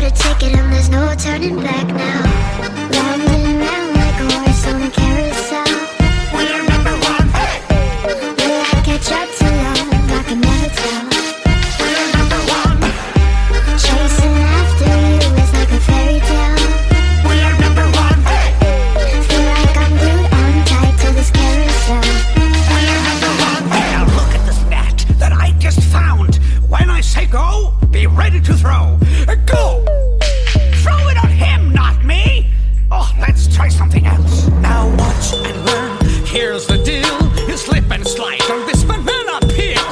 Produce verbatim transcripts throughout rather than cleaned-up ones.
bought a ticket and there's no turning back now. Round and round like a horse on a carousel. We're number one, hey! Will I catch up to love? I can never tell. We're number one, Chasing after you is like a fairy tale. we're number one, hey! Feel like I'm glued on tight to this carousel. We're number one, hey! Now look at this net that I just found. When I say go, be ready to throw. Uh, Go! Throw it on him, not me! Oh, let's try something else. Now watch and learn. Here's the deal. You slip and slide on this banana peel.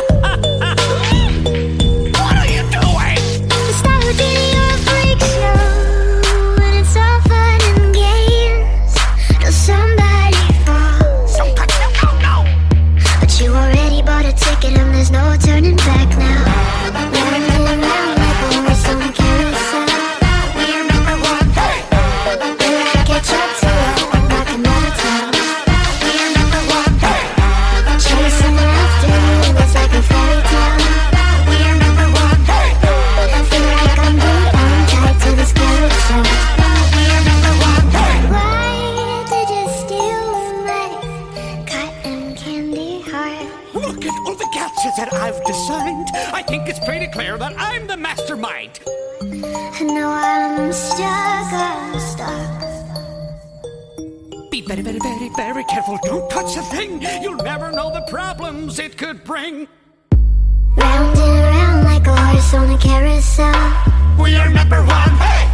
What are you doing? Stop getting your freak show, and it's all fun and games till somebody falls. Don't touch him, no, no! But you already bought a ticket and there's no turning back now. Round and round like a horse on a carousel. We're number one, hey! Will I catch up to love? I can never tell. We're number one, hey! Chasing after you is like a fairy tale. We're number one, hey! I feel like I'm glued on tight to this carousel. We're number one, hey! Why did you steal my cotton candy heart? Look at all the gadgets that I've designed. I think it's pretty clear that I'm the mastermind. I know I'm stuck, I'm stuck. Be very, very, very, very careful. Don't touch a thing. You'll never know the problems it could bring. Round and round like a horse on a carousel. We are number one, hey!